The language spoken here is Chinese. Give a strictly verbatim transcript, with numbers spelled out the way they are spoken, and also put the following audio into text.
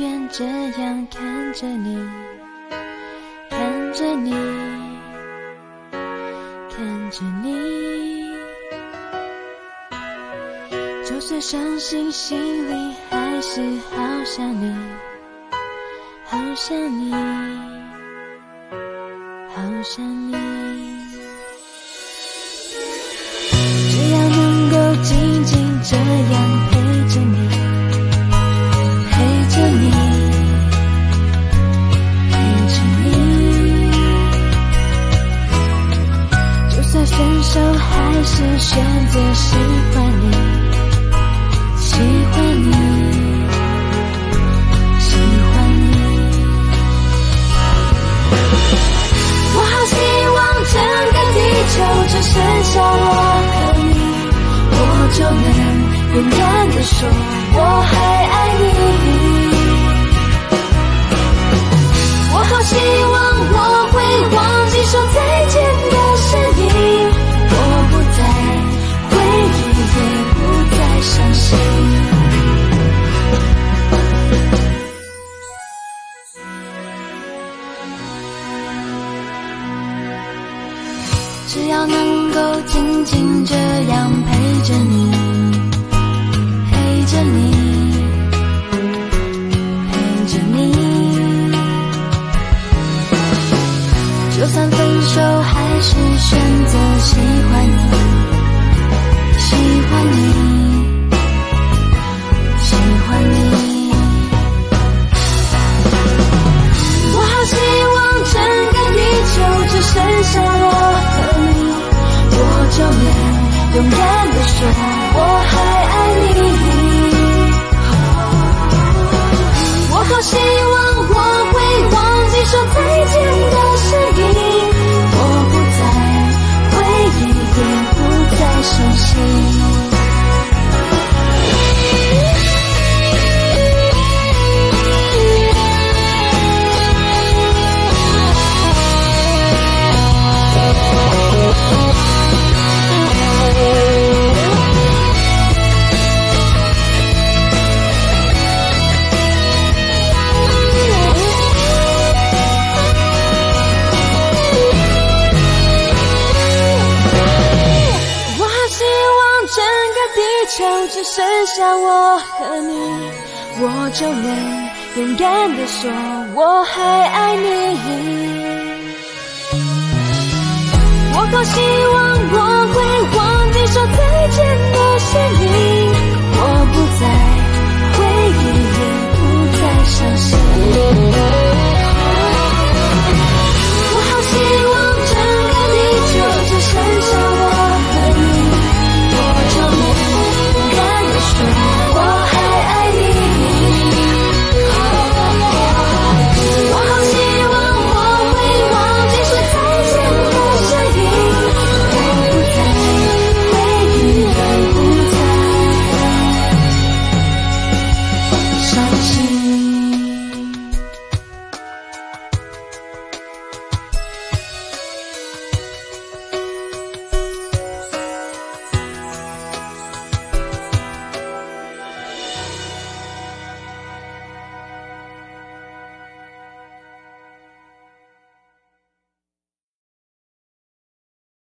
愿这样看着你，看着你，看着你，就算伤心，心里还是好想你，好想你，好想你。只要能够静静这样陪着你，陪着你，陪着你，就算分手还是选择喜欢你，喜欢你，喜欢你。我好希望整个地球只剩下我和你，我就能勇敢地说我还爱你。我好希望我会忘记说再见的声音，我不再回忆，也不再伤心。只要能够静静这样陪着你，陪着你，陪着你，就算分手还是选择喜欢你，喜欢你，喜欢你。我好希望整个地球只剩下我和你，我就能勇敢地说我还爱你。我好希望我会忘记说再见的声音，我不再回忆，也不再伤心。就只剩下我和你，我就能勇敢地说我还爱你。我好希望我会忘记说再见的声音，